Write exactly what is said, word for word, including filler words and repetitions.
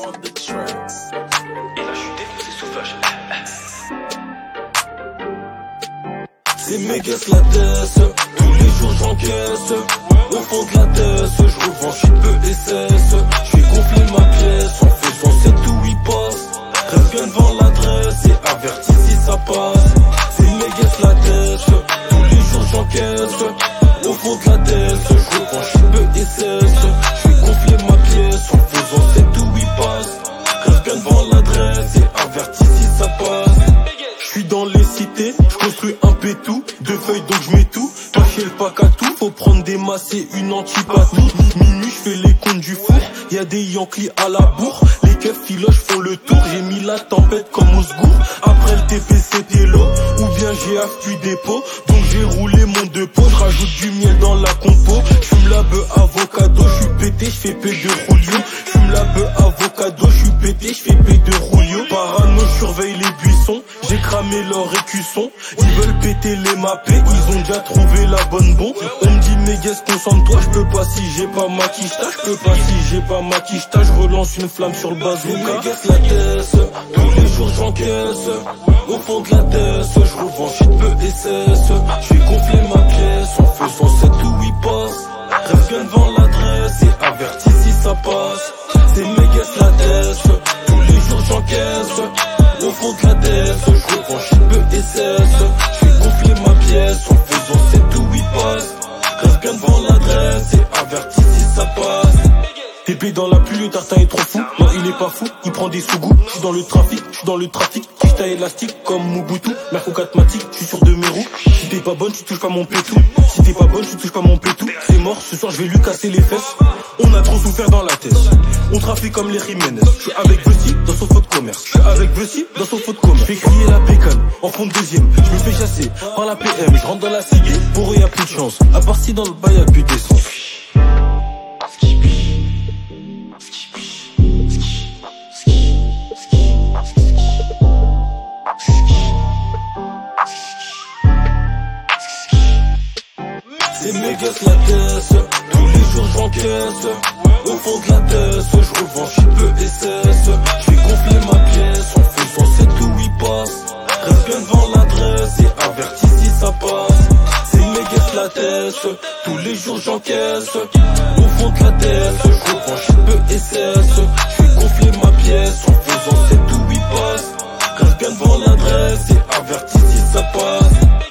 on the tracks. Et là je suis défoncé sous flash. C'est méga la tête, tous les jours j'encaisse. Au fond de la tête, je revends shit peu et cesse. J'fais gonfler ma pièce en faisant sept ou huit passes. Reste bien devant l'adresse et avertis si ça passe. C'est méga la tête, tous les jours j'encaisse. Au fond de la tête, je revends shit peu et cesse. J'fais gonfler ma pièce en faisant sept ou huit passes. Reste bien devant l'adresse et avertis si ça passe. J'suis dans les cités, j'construis un pétou, deux feuilles donc j'mets tout. Cacher le pack à tout, faut prendre des masses et une antipatou. Minuit j'fais les comptes du four, y'a des Yankees à la bourre. Les keufs filoches font le tour, j'ai mis la tempête comme au secours. Après le T P c'était l'eau, ou bien j'ai affué des pots. Donc j'ai roulé mon deux pots, j'rajoute du miel dans la compo. J'fume la bœuf avocado, j'suis pété, j'fais P de Roulio. J'fume la bœuf avocado, j'suis pété, j'fais P de Roulio. Parano, j'surveille les buissons, j'ai cramé leur écusson. Ils veulent péter les mappés, ils ont déjà trouvé la bonne bombe. On me dit mais guess concentre-toi, j'peux pas si j'ai pas ma quicheta. J'peux pas si j'ai pas ma quicheta, j'relance une flamme sur le bazooka. Guess la caisse, tous les jours j'encaisse. Au fond de la tête, j'revends shit peu et cesse. J'fais gonfler ma pièce en faisant sept ou huit passes. Reste bien devant l'adresse et avertis si ça passe. C'est méga la tête, tous les jours j'encaisse. Au fond de la tête, j'revends shit peu et cesse. J'fais gonfler ma pièce en faisant sept ou huit passes. Reste bien devant l'adresse et avertis si ça passe. T P dans la pluie, le tartin est trop fou. Non, il est pas fou, il prend des sous-goûts. J'suis dans le trafic, j'suis dans le trafic. Quicheta élastique comme Mobutu. Merco catmatique, j'suis sur de mes roues. Si t'es pas bonne, tu touches pas mon pétou. Si t'es pas bonne, tu touches pas mon pétou. C'est mort, ce soir je vais lui casser les fesses. On a trop souffert dans la tête. On trafique comme les Jiménez. J'suis avec Vessi dans son faux de commerce. J'suis avec Vessi dans son faux de commerce. J'fais crier la pécane en fond de deuxième. J'me fais chasser par la P M. J'rentre dans la ciguë, pour eux y'a plus de chance. À partir dans le bas y'a plus d'essence. C'est méga la tête, tous les jours j'encaisse. Au fond de la tête, j'revends shit peu et cesse. J'fais gonfler ma pièce en faisant sept ou huit passes. Reste bien devant l'adresse et avertis si ça passe. C'est méga la tête, tous les jours j'encaisse. Au fond de la tête, j'revends shit peu et cesse. J'fais gonfler ma pièce en faisant sept ou huit passes. Reste bien devant l'adresse et avertis si ça passe.